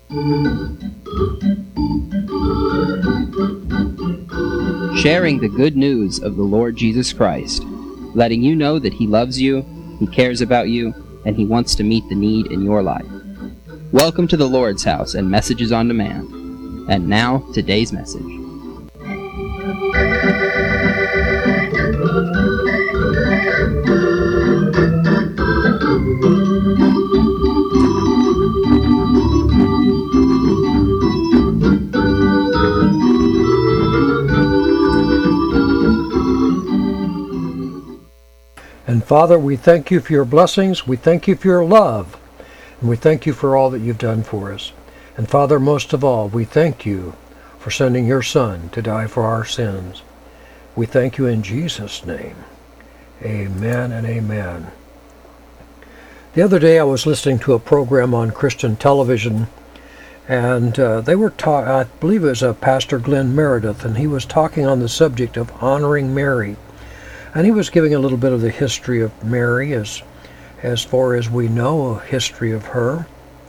Sharing the good news of the Lord Jesus Christ, letting you know that He loves you, He cares about you, and He wants to meet the need in your life. Welcome to the Lord's House and Messages on Demand. And now, today's message. And Father, we thank you for your blessings, we thank you for your love, and we thank you for all that you've done for us. And Father, most of all, we thank you for sending your Son to die for our sins. We thank you in Jesus' name. Amen and amen. The other day I was listening to a program on Christian television, and they were I believe it was Pastor Glenn Meredith, and he was talking on the subject of honoring Mary. And he was giving a little bit of the history of Mary as far as we know, a history of her.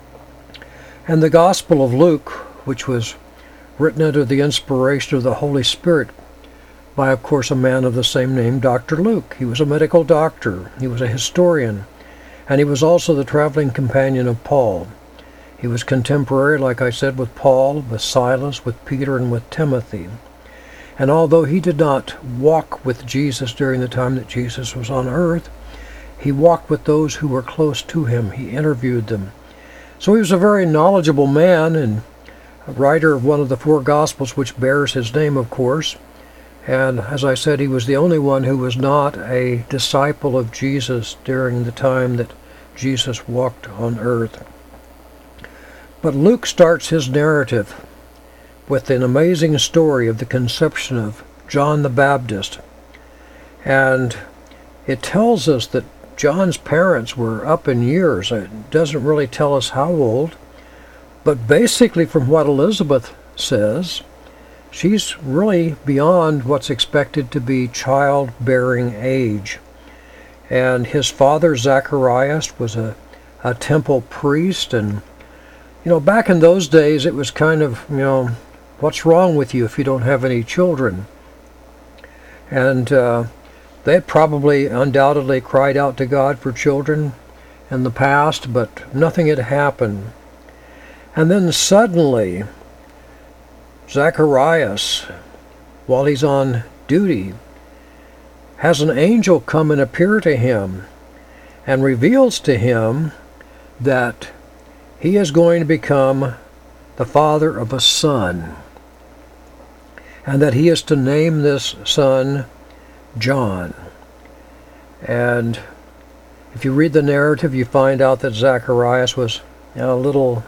And the Gospel of Luke, which was written under the inspiration of the Holy Spirit by, of course, a man of the same name, Dr. Luke. He was a medical doctor. He was a historian. And he was also the traveling companion of Paul. He was contemporary, like I said, with Paul, with Silas, with Peter, and with Timothy. And although he did not walk with Jesus during the time that Jesus was on earth, he walked with those who were close to him. He interviewed them. So he was a very knowledgeable man and a writer of one of the four Gospels, which bears his name, of course. And as I said, he was the only one who was not a disciple of Jesus during the time that Jesus walked on earth. But Luke starts his narrative with an amazing story of the conception of John the Baptist. And it tells us that John's parents were up in years. It doesn't really tell us how old, but basically from what Elizabeth says, she's really beyond what's expected to be childbearing age. And his father, Zacharias, was a temple priest, and back in those days it was kind of, what's wrong with you if you don't have any children? And they had probably undoubtedly cried out to God for children in the past, but nothing had happened. And then suddenly, Zacharias, while he's on duty, has an angel come and appear to him and reveals to him that he is going to become the father of a son, and that he is to name this son John. And if you read the narrative, you find out that Zacharias was a little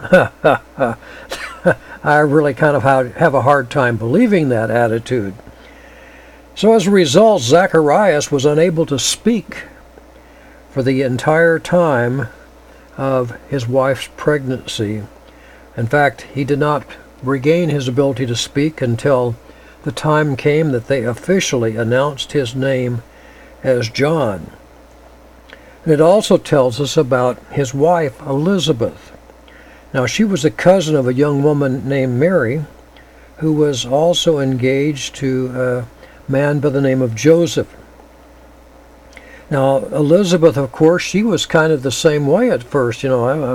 I really kind of have a hard time believing that attitude. So as a result, Zacharias was unable to speak for the entire time of his wife's pregnancy. In fact, he did not regain his ability to speak until the time came that they officially announced his name as John. And it also tells us about his wife, Elizabeth. Now, she was a cousin of a young woman named Mary, who was also engaged to a man by the name of Joseph. Now, Elizabeth, of course, she was kind of the same way at first.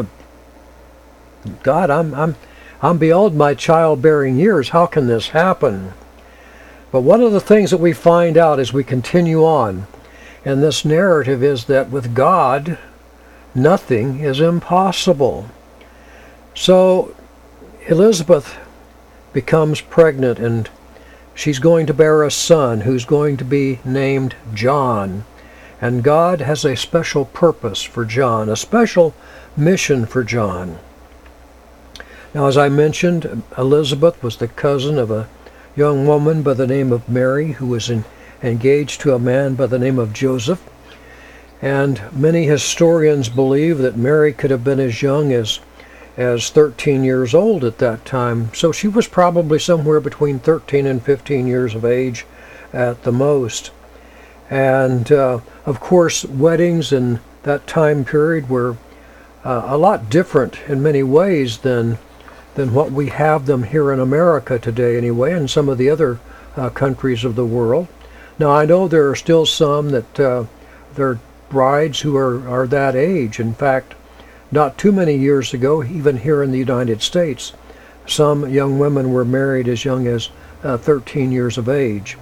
God, I'm beyond my childbearing years. How can this happen? But one of the things that we find out as we continue on in this narrative is that with God, nothing is impossible. So Elizabeth becomes pregnant, and she's going to bear a son who's going to be named John. And God has a special purpose for John, a special mission for John. Now, as I mentioned, Elizabeth was the cousin of a young woman by the name of Mary, who was engaged to a man by the name of Joseph. And many historians believe that Mary could have been as young as 13 years old at that time. So she was probably somewhere between 13 and 15 years of age at the most. And of course, weddings in that time period were a lot different in many ways than than what we have them here in America today anyway, and some of the other countries of the world. Now, I know there are still some that there are brides who are that age. In fact, not too many years ago, even here in the United States, some young women were married as young as 13 years of age.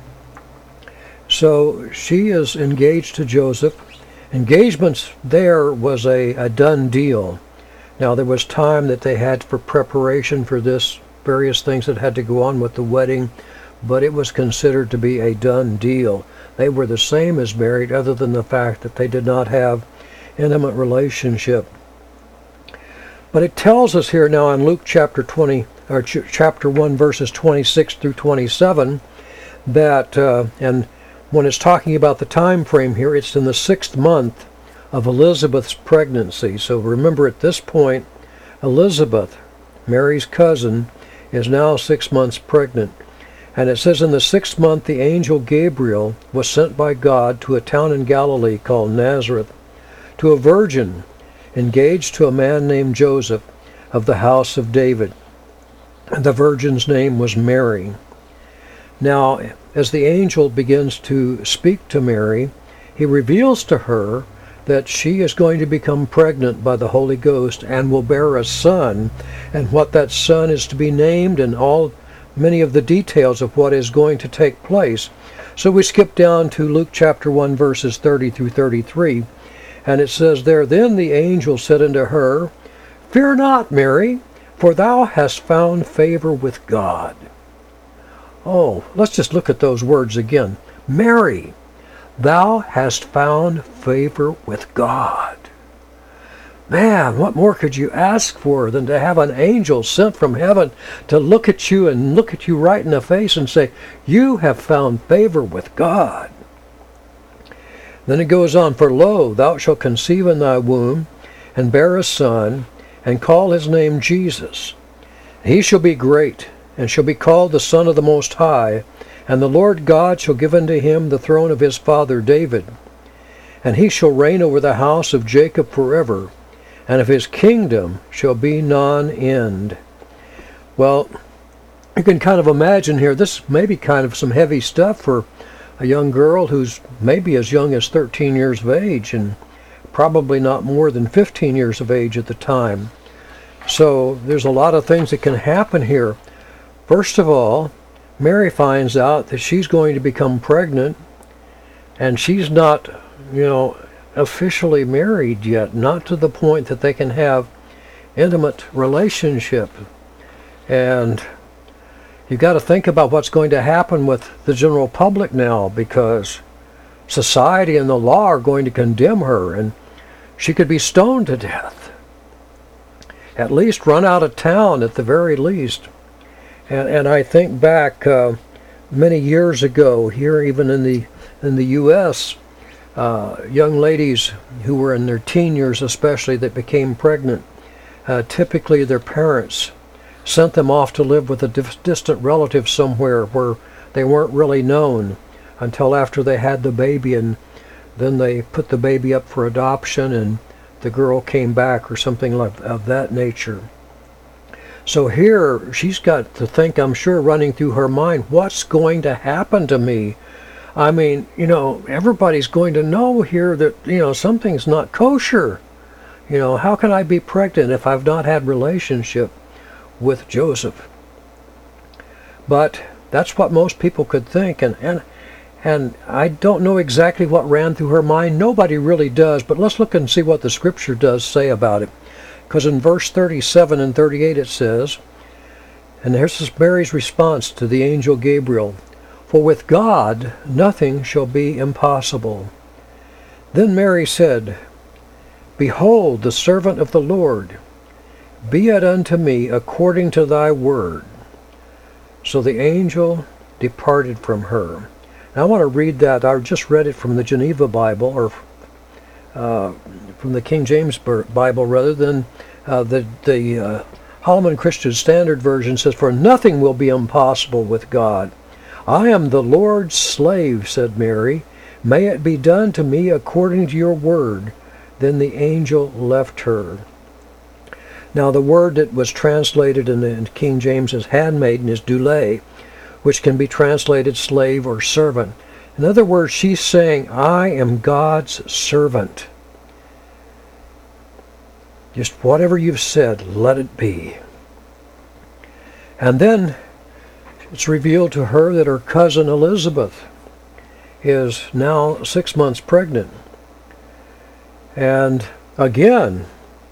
So she is engaged to Joseph. Engagements there was a done deal. Now, there was time that they had for preparation for this, various things that had to go on with the wedding, but it was considered to be a done deal. They were the same as married, other than the fact that they did not have intimate relationship. But it tells us here now in Luke chapter 1, verses 26 through 27, that, and when it's talking about the time frame here, it's in the 6th month of Elizabeth's pregnancy. So remember, at this point, Elizabeth, Mary's cousin, is now 6 months pregnant. And it says, in the 6th month, the angel Gabriel was sent by God to a town in Galilee called Nazareth, to a virgin engaged to a man named Joseph of the house of David. And the virgin's name was Mary. Now, as the angel begins to speak to Mary, he reveals to her that she is going to become pregnant by the Holy Ghost and will bear a son, and what that son is to be named, and many of the details of what is going to take place. So we skip down to Luke chapter 1, verses 30 through 33, and it says there, Then the angel said unto her, Fear not, Mary, for thou hast found favor with God. Oh, let's just look at those words again. Mary, thou hast found favor with God. Man, what more could you ask for than to have an angel sent from heaven to look at you and look at you right in the face and say, you have found favor with God. Then it goes on, For lo, thou shalt conceive in thy womb, and bear a son, and call his name Jesus. He shall be great, and shall be called the Son of the Most High, and the Lord God shall give unto him the throne of his father David. And he shall reign over the house of Jacob forever, and of his kingdom shall be none end. Well, you can kind of imagine here, this may be kind of some heavy stuff for a young girl who's maybe as young as 13 years of age, and probably not more than 15 years of age at the time. So there's a lot of things that can happen here. First of all, Mary finds out that she's going to become pregnant, and she's not, officially married yet, not to the point that they can have intimate relationship. And you've got to think about what's going to happen with the general public now, because society and the law are going to condemn her, and she could be stoned to death. At least run out of town at the very least. And I think back many years ago, here even in the U.S., young ladies who were in their teen years especially that became pregnant, typically their parents sent them off to live with a distant relative somewhere where they weren't really known until after they had the baby, and then they put the baby up for adoption and the girl came back or something of that nature. So here she's got to think, I'm sure, running through her mind, what's going to happen to me? I mean, everybody's going to know here that, something's not kosher. How can I be pregnant if I've not had relationship with Joseph? But that's what most people could think, and I don't know exactly what ran through her mind. Nobody really does, but let's look and see what the scripture does say about it. Because in verse 37 and 38 it says, and here's Mary's response to the angel Gabriel, For with God nothing shall be impossible. Then Mary said, Behold, the servant of the Lord, be it unto me according to thy word. So the angel departed from her. Now I want to read that. I just read it from the Geneva Bible, or from the King James Bible rather than the Holman Christian Standard Version says, For nothing will be impossible with God. I am the Lord's slave, said Mary. May it be done to me according to your word. Then the angel left her. Now the word that was translated in King James as handmaiden is doulé, which can be translated slave or servant. In other words, she's saying, I am God's servant. Just whatever you've said, let it be. And then it's revealed to her that her cousin Elizabeth is now 6 months pregnant. And again,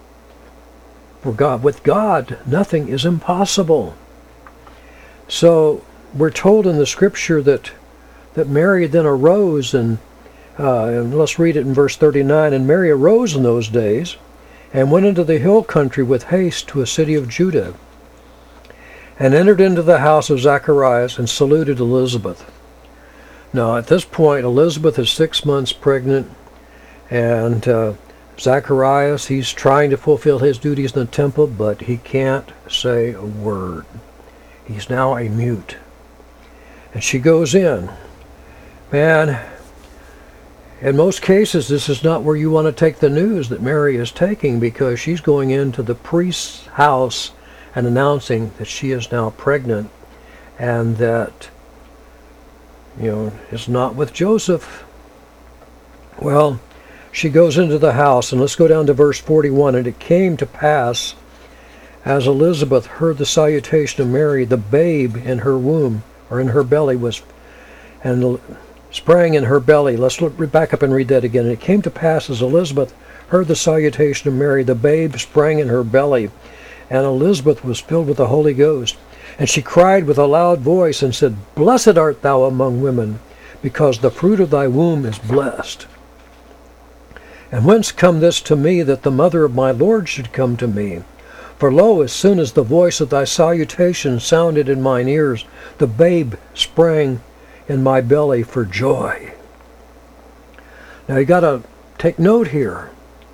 with God, nothing is impossible. So we're told in the scripture that Mary then arose, and let's read it in verse 39. And Mary arose in those days and went into the hill country with haste to a city of Judah, and entered into the house of Zacharias and saluted Elizabeth. Now at this point, Elizabeth is 6 months pregnant, and Zacharias, he's trying to fulfill his duties in the temple, but he can't say a word. He's now a mute. And she goes in. Man, in most cases, this is not where you want to take the news that Mary is taking, because she's going into the priest's house and announcing that she is now pregnant, and that, it's not with Joseph. Well, she goes into the house, and let's go down to verse 41. And it came to pass, as Elizabeth heard the salutation of Mary, the babe in her womb, or in her belly, sprang in her belly. Let's look back up and read that again. And it came to pass, as Elizabeth heard the salutation of Mary, the babe sprang in her belly, and Elizabeth was filled with the Holy Ghost. And she cried with a loud voice and said, Blessed art thou among women, because the fruit of thy womb is blessed. And whence come this to me, that the mother of my Lord should come to me? For lo, as soon as the voice of thy salutation sounded in mine ears, the babe sprang in my belly for joy. Now you got to take note here.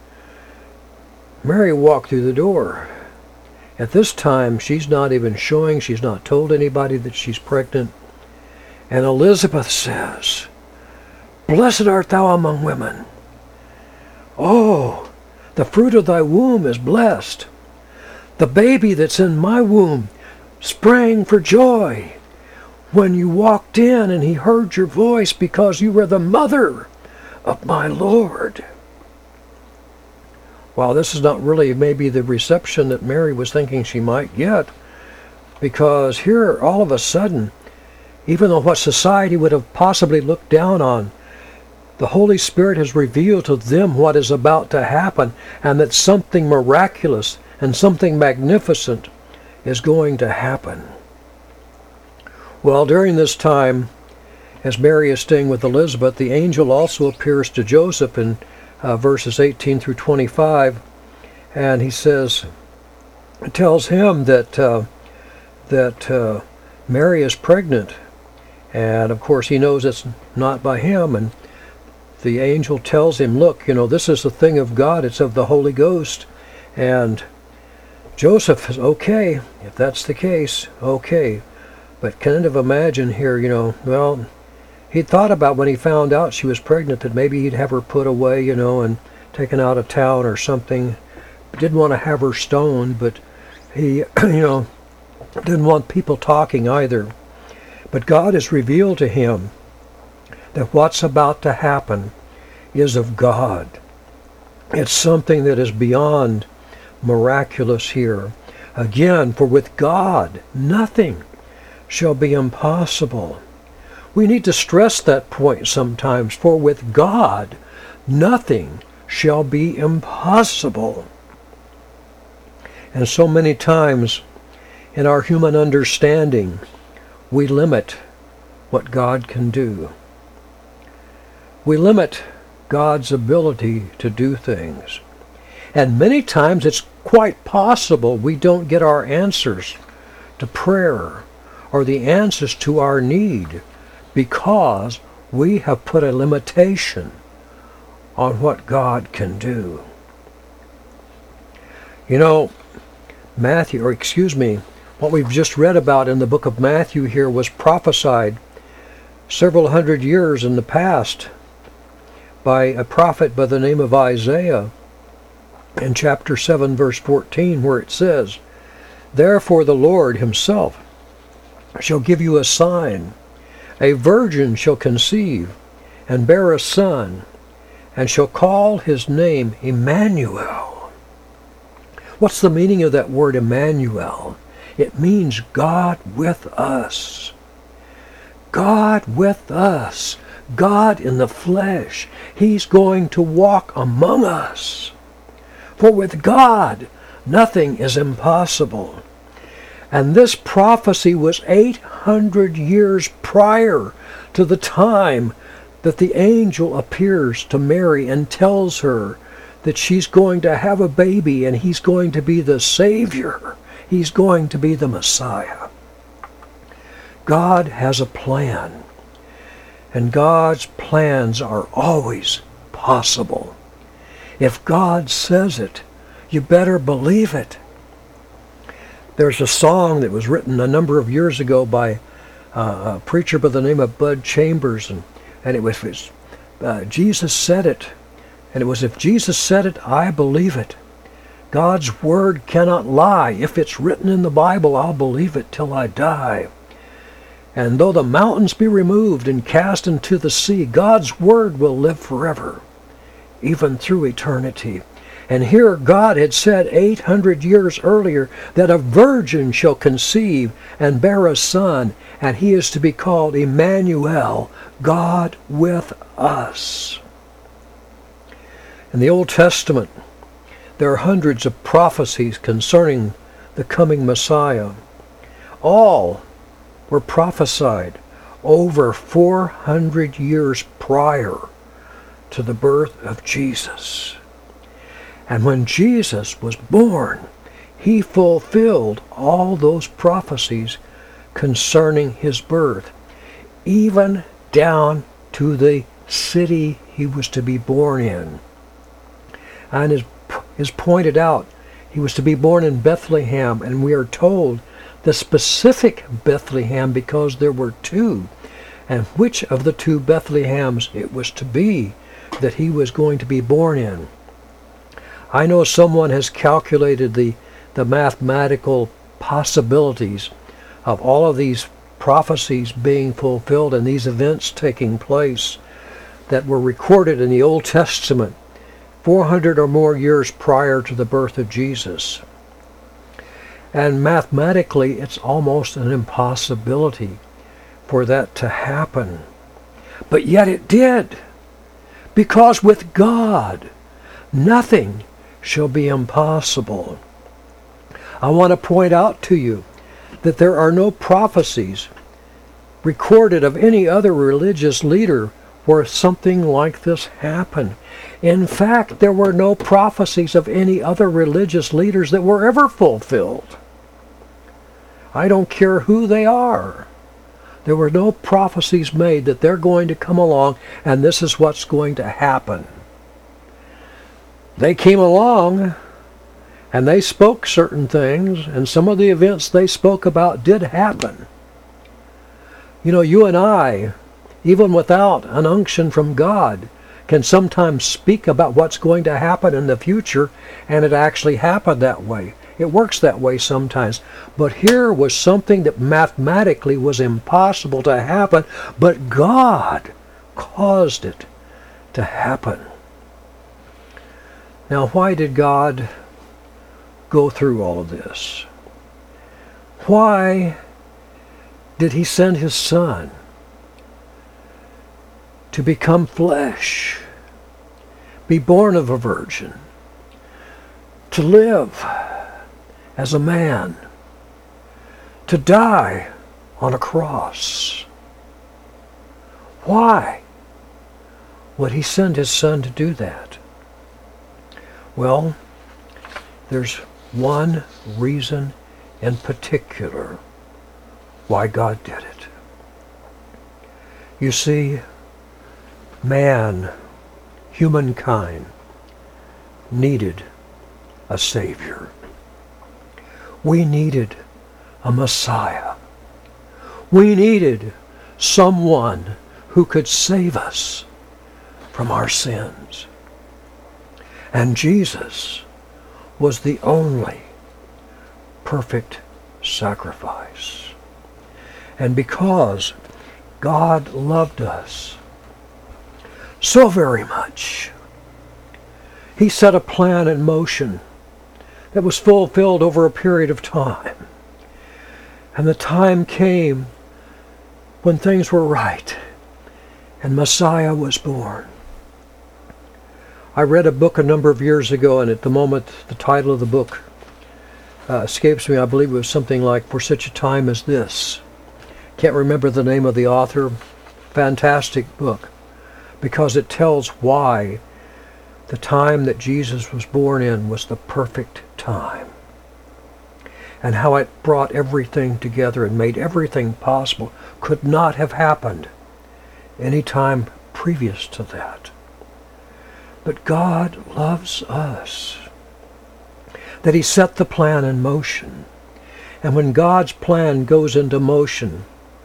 Mary walked through the door. At this time, she's not even showing, she's not told anybody that she's pregnant. And Elizabeth says, Blessed art thou among women. Oh, the fruit of thy womb is blessed. The baby that's in my womb sprang for joy when you walked in and he heard your voice, because you were the mother of my Lord. Well, this is not really maybe the reception that Mary was thinking she might get, because here, all of a sudden, even though what society would have possibly looked down on, the Holy Spirit has revealed to them what is about to happen, and that something miraculous and something magnificent is going to happen. Well, during this time, as Mary is staying with Elizabeth, the angel also appears to Joseph in verses 18 through 25, and he tells him that Mary is pregnant, and of course he knows it's not by him, and the angel tells him, look, this is the thing of God, it's of the Holy Ghost. And Joseph is, okay, if that's the case, okay. But kind of imagine here, well, he thought about when he found out she was pregnant that maybe he'd have her put away, and taken out of town or something. Didn't want to have her stoned, but he, didn't want people talking either. But God has revealed to him that what's about to happen is of God. It's something that is beyond miraculous here. Again, for with God, nothing shall be impossible. We need to stress that point sometimes, for with God, nothing shall be impossible. And so many times in our human understanding, we limit what God can do. We limit God's ability to do things. And many times it's quite possible we don't get our answers to prayer or the answers to our need because we have put a limitation on what God can do. What we've just read about in the book of Matthew here was prophesied several hundred years in the past by a prophet by the name of Isaiah. in chapter 7, verse 14, where it says, "Therefore the Lord himself shall give you a sign. A virgin shall conceive and bear a son, and shall call his name Emmanuel." What's the meaning of that word Emmanuel? It means God with us. God with us. God in the flesh. He's going to walk among us. For with God, nothing is impossible. And this prophecy was 800 years prior to the time that the angel appears to Mary and tells her that she's going to have a baby and he's going to be the Savior. He's going to be the Messiah. God has a plan, and God's plans are always possible. If God says it, you better believe it. There's a song that was written a number of years ago by a preacher by the name of Bud Chambers, and it was Jesus said it, and it was, if Jesus said it, I believe it. God's word cannot lie. If it's written in the Bible, I'll believe it till I die. And though the mountains be removed and cast into the sea, God's word will live forever, even through eternity. And here God had said 800 years earlier that a virgin shall conceive and bear a son, and he is to be called Emmanuel, God with us. In the Old Testament, there are hundreds of prophecies concerning the coming Messiah. All were prophesied over 400 years prior to the birth of Jesus. And when Jesus was born, he fulfilled all those prophecies concerning his birth, even down to the city he was to be born in. And as pointed out, he was to be born in Bethlehem, and we are told the specific Bethlehem because there were two, and which of the two Bethlehems it was to be that he was going to be born in. I know someone has calculated the mathematical possibilities of all of these prophecies being fulfilled and these events taking place that were recorded in the Old Testament 400 or more years prior to the birth of Jesus. And mathematically, it's almost an impossibility for that to happen. But yet it did. Because with God, nothing shall be impossible. I want to point out to you that there are no prophecies recorded of any other religious leader where something like this happened. In fact, there were no prophecies of any other religious leaders that were ever fulfilled. I don't care who they are. There were no prophecies made that they're going to come along and this is what's going to happen. They came along and they spoke certain things, and some of the events they spoke about did happen. You know, you and I, even without an unction from God, can sometimes speak about what's going to happen in the future, and it actually happened that way. It works that way sometimes. But here was something that mathematically was impossible to happen, but God caused it to happen. Now, why did God go through all of this? Why did he send his Son to become flesh, be born of a virgin, to live as a man, to die on a cross? Why would he send his Son to do that? Well, there's one reason in particular why God did it. You see, man, humankind, needed a Savior. We needed a Messiah. We needed someone who could save us from our sins. And Jesus was the only perfect sacrifice. And because God loved us so very much, He set a plan in motion that was fulfilled over a period of time. And the time came when things were right and Messiah was born. I read a book a number of years ago, and at the moment the title of the book escapes me. I believe it was something like For Such a Time as This. Can't remember the name of the author. Fantastic book, because it tells why the time that Jesus was born in was the perfect time, and how it brought everything together and made everything possible. Could not have happened any time previous to that. But God loves us, that He set the plan in motion. And when God's plan goes into motion,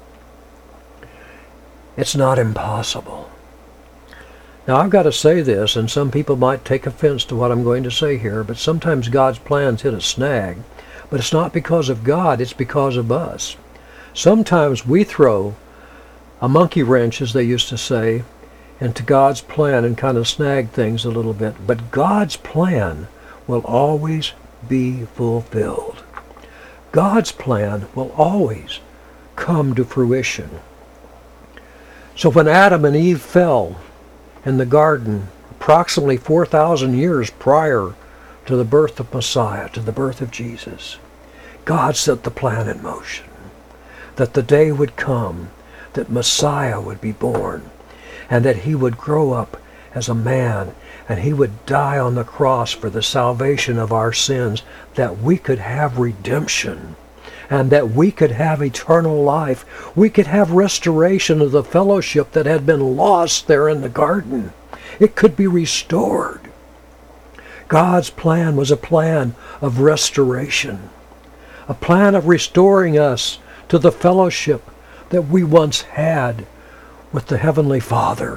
it's not impossible. Now, I've got to say this, and some people might take offense to what I'm going to say here, but sometimes God's plans hit a snag. But it's not because of God, it's because of us. Sometimes we throw a monkey wrench, as they used to say, into God's plan and kind of snag things a little bit. But God's plan will always be fulfilled. God's plan will always come to fruition. So when Adam and Eve fell in the garden, approximately 4,000 years prior to the birth of Messiah, to the birth of Jesus, God set the plan in motion, that the day would come that Messiah would be born, and that He would grow up as a man, and He would die on the cross for the salvation of our sins, that we could have redemption, and that we could have eternal life. We could have restoration of the fellowship that had been lost there in the garden. It could be restored. God's plan was a plan of restoration, a plan of restoring us to the fellowship that we once had with the Heavenly Father.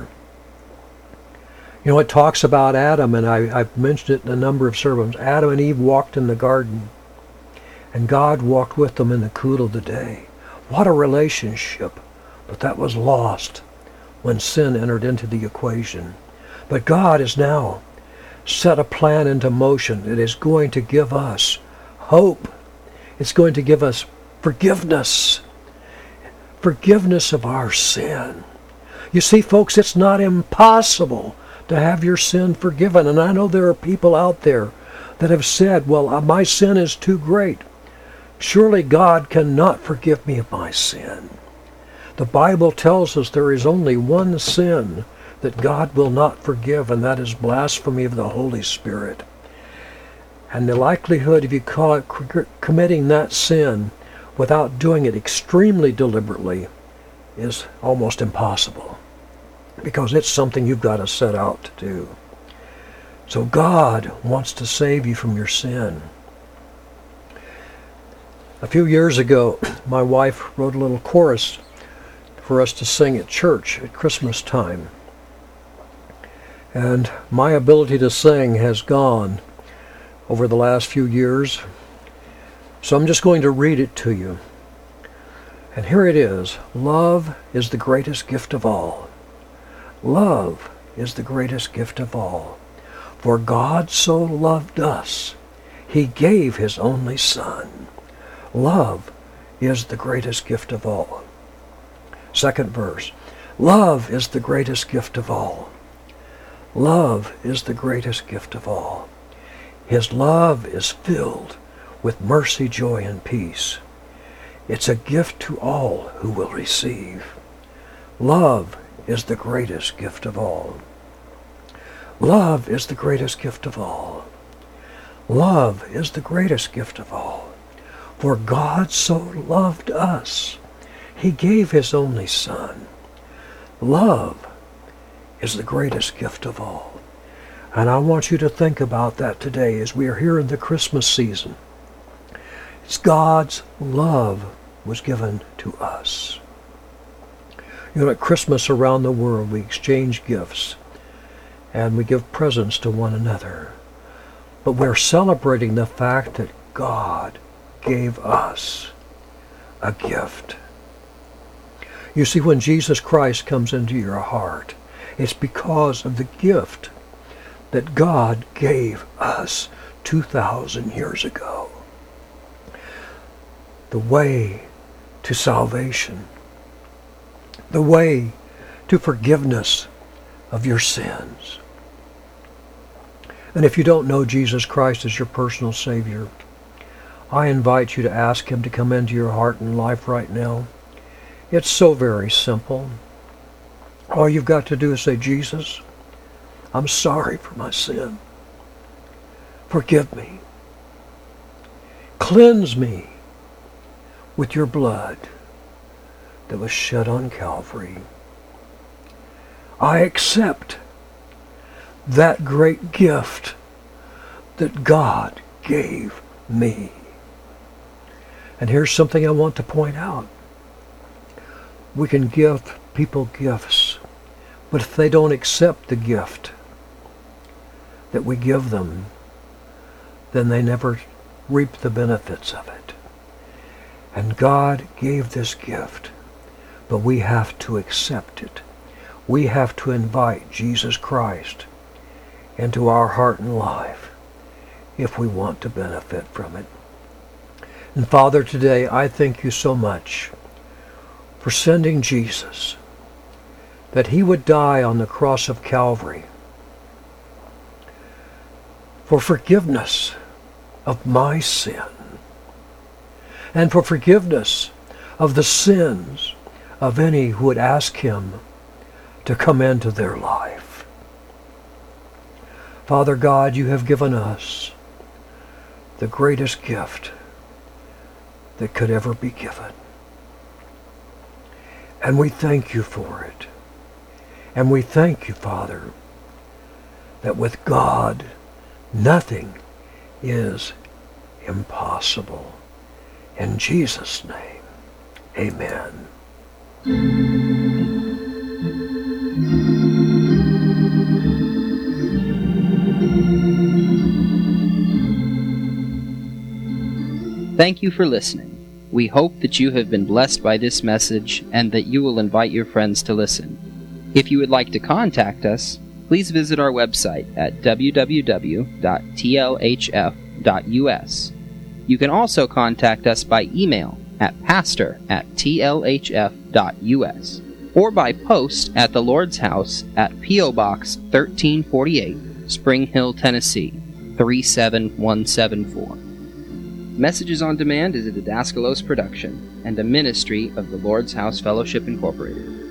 You know, it talks about Adam, and I've mentioned it in a number of sermons. Adam and Eve walked in the garden, and God walked with them in the cool of the day. What a relationship! But that was lost when sin entered into the equation. But God has now set a plan into motion that is going to give us hope. It's going to give us forgiveness. Forgiveness of our sin. You see, folks, it's not impossible to have your sin forgiven. And I know there are people out there that have said, well, my sin is too great. Surely God cannot forgive me of my sin. The Bible tells us there is only one sin that God will not forgive, and that is blasphemy of the Holy Spirit. And the likelihood of you committing that sin without doing it extremely deliberately is almost impossible, because it's something you've got to set out to do. So God wants to save you from your sin. A few years ago, my wife wrote a little chorus for us to sing at church at Christmas time. And my ability to sing has gone over the last few years. So I'm just going to read it to you. And here it is. Love is the greatest gift of all. Love is the greatest gift of all. For God so loved us, He gave His only Son. Love is the greatest gift of all. Second verse. Love is the greatest gift of all. Love is the greatest gift of all. His love is filled with mercy, joy, and peace. It's a gift to all who will receive. Love is the greatest gift of all. Love is the greatest gift of all. Love is the greatest gift of all. For God so loved us, He gave His only Son. Love is the greatest gift of all. And I want you to think about that today as we are here in the Christmas season. It's God's love was given to us. You know, at Christmas around the world, we exchange gifts and we give presents to one another. but we're celebrating the fact that God gave us a gift. You see, when Jesus Christ comes into your heart, it's because of the gift that God gave us 2,000 years ago. The way to salvation, the way to forgiveness of your sins. And if you don't know Jesus Christ as your personal Savior, I invite you to ask Him to come into your heart and life right now. It's so very simple. All you've got to do is say, Jesus, I'm sorry for my sin. Forgive me. Cleanse me with your blood that was shed on Calvary. I accept that great gift that God gave me. And here's something I want to point out. We can give people gifts, but if they don't accept the gift that we give them, then they never reap the benefits of it. And God gave this gift, but we have to accept it. We have to invite Jesus Christ into our heart and life if we want to benefit from it. And Father, today I thank you so much for sending Jesus, that He would die on the cross of Calvary for forgiveness of my sin and for forgiveness of the sins of any who would ask Him to come into their life. Father God, you have given us the greatest gift that could ever be given. And we thank you for it. And we thank you, Father, that with God, nothing is impossible. In Jesus' name, amen. Thank you for listening. We hope that you have been blessed by this message and that you will invite your friends to listen. If you would like to contact us, please visit our website at www.tlhf.us. You can also contact us by email at pastor@tlhf.us or by post at the Lord's House at P.O. Box 1348, Spring Hill, Tennessee 37174. Messages on Demand is a Didaskalos production and a ministry of the Lord's House Fellowship Incorporated.